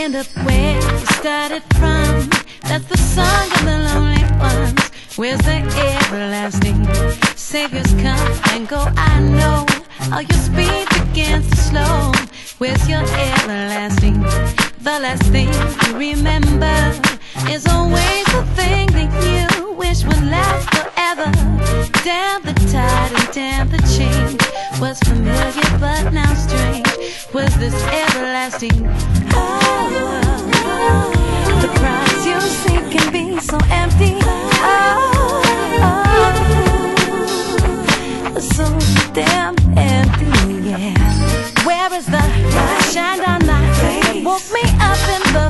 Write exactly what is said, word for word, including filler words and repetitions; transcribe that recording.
end up where you started from. That's the song of the lonely ones. Where's the everlasting? Saviors come and go, I know. All your speed begins to slow. Where's your everlasting? The last thing you remember is always the thing that you wish would last forever. Damn the tide and damn the change. Was familiar but now strange. Was this everlasting? Oh, oh, the prize you see can be so empty. Oh, oh, so damn empty, yeah. Where is the shine down light that woke me up in the